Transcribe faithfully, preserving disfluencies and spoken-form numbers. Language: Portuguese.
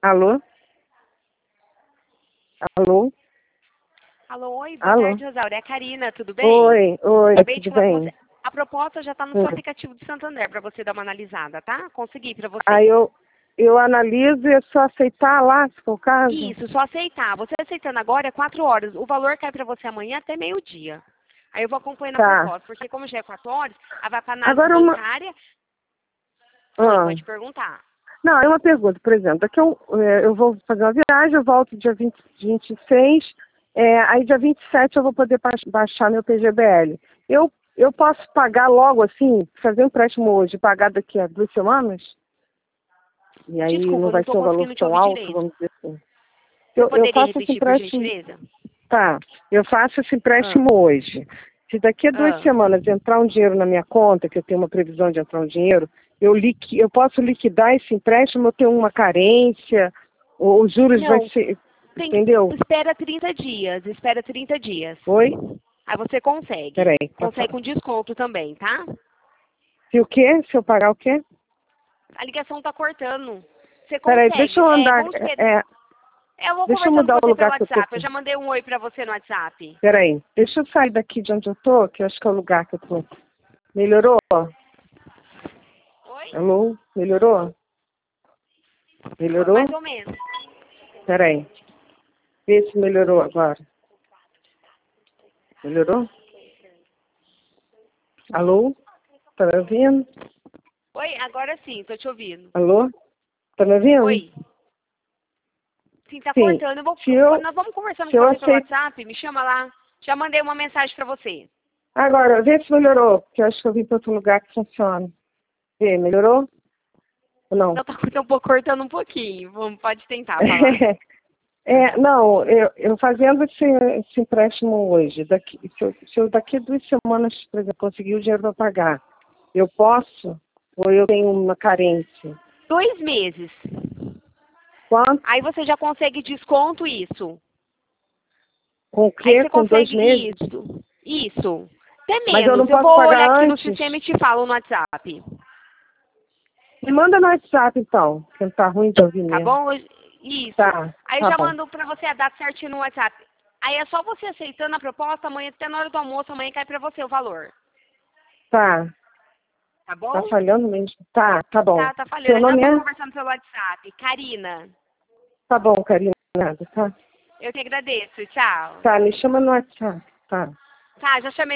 Alô? Alô? Alô, oi, boa Alô? tarde, Rosaura. É a Karina, tudo bem? Oi, oi, Acabei de tudo falar com bem? você. A proposta já está no Hum. seu aplicativo de Santander para você dar uma analisada, tá? Consegui para você. Aí eu, eu analiso e é só aceitar lá, se for o caso? Isso, só aceitar. Você aceitando agora é quatro horas. O valor cai para você amanhã até meio-dia. Aí eu vou acompanhando a Tá. proposta, porque como já é quatro horas, ela vai para análise Agora uma... bancária. Oi, Ah. pode perguntar. Não, é uma pergunta, por exemplo, daqui eu, é, eu vou fazer uma viagem, eu volto dia vinte, vinte e seis, é, aí dia vinte e sete eu vou poder ba- baixar meu P G B L. Eu, eu posso pagar logo assim, fazer um empréstimo hoje e pagar daqui a duas semanas? E aí Desculpa, não eu não vai estou ser um valor conseguindo te tão ouvir alto, direito. vamos dizer assim. Você Eu, eu poderia faço esse repetir, por empréstimo, gentileza? tá, eu faço esse Ah, empréstimo hoje. Se daqui a duas ah. semanas entrar um dinheiro na minha conta, que eu tenho uma previsão de entrar um dinheiro, eu, liqui, eu posso liquidar esse empréstimo, eu tenho uma carência, o- os juros vai Não, ser, tem que... entendeu? Espera trinta dias, espera trinta dias. Oi? Aí você consegue. Peraí. tá Consegue fa- com desconto também, tá? Se o quê? Se eu pagar o quê? A ligação tá cortando. Você Peraí, deixa consegue. eu É, andar, vamos ver. é, é, Eu vou deixa eu conversando mudar com o você pelo lugar que eu tô WhatsApp. Eu aqui. já mandei um oi pra você no WhatsApp. Peraí, deixa eu sair daqui de onde eu tô, que eu acho que é o lugar que eu tô. Melhorou? Oi? Alô? Melhorou? Melhorou? Mais ou menos. Peraí. Vê se melhorou agora. Melhorou? Alô? Tá me ouvindo? Oi, agora sim, tô te ouvindo. Alô? Tá me ouvindo? Oi. Sim, tá Sim. cortando. Eu vou... Se eu, Nós vamos conversando se com eu você pelo aceito... WhatsApp. Me chama lá. Já mandei uma mensagem pra você. Agora, vê se melhorou, porque eu acho que eu vim para outro lugar que funciona. Vê, melhorou? Ou não? Não, tá cortando um pouco, cortando um pouquinho. Vamos, pode tentar falar. É, não, eu, eu fazendo esse, esse empréstimo hoje, daqui, se, eu, se eu daqui a duas semanas, por exemplo, conseguir o dinheiro para pagar, eu posso ou eu tenho uma carência? Dois meses. Quanto? Aí você já consegue desconto isso. Com o Aí quê? você Com dois consegue meses? isso. Isso. Até Mas eu não menos. Eu posso vou olhar pagar aqui no antes? sistema e te falo no WhatsApp. Me manda no WhatsApp, então, que não tá ruim de ouvir Tá mesmo. bom? Isso. Tá, Aí eu tá já bom. mando pra você a data certinho no WhatsApp. Aí é só você aceitando a proposta, amanhã até na hora do almoço, amanhã cai pra você o valor. Tá, Tá tá bom? falhando mesmo. Tá, tá bom. Tá, tá falhando. Seu Aí nós nome vamos é? conversando pelo WhatsApp. Karina. Tá bom, Karina, nada, tá? Eu que agradeço. Tchau. Tá, me chama no WhatsApp, tá? Tá, já chamei.